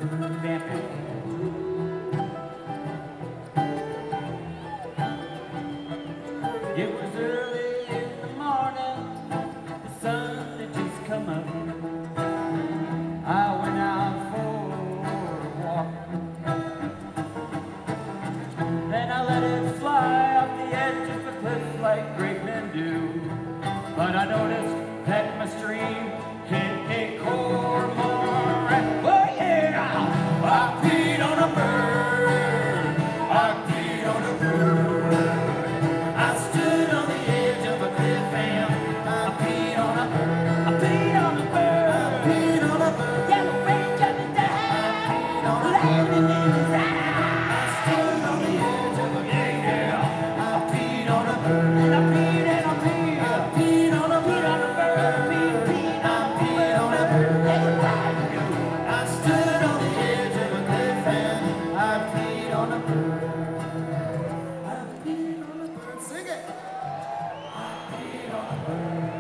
It was early in the morning, the sun had just come up. I went out for a walk. Then I let it fly off the edge of the cliff like great men do. But I noticed that my stream can't get more rapid. Oh yeah! I peed on a bird. I peed on a bird. I stood on the edge of a cliff and I peed on a bird. I peed on a bird. I peed on a bird. Yellow rain coming down. I peed on a bird. Landing in his eye. I stood on the edge of a cliff and I peed on a bird. And I peed and I peed. I peed on a bird. On a bird. Peed. I peed on a bird. I stood on the edge of a cliff and I peed on a bird. I peed on a bird. Sing it. I peed on a bird.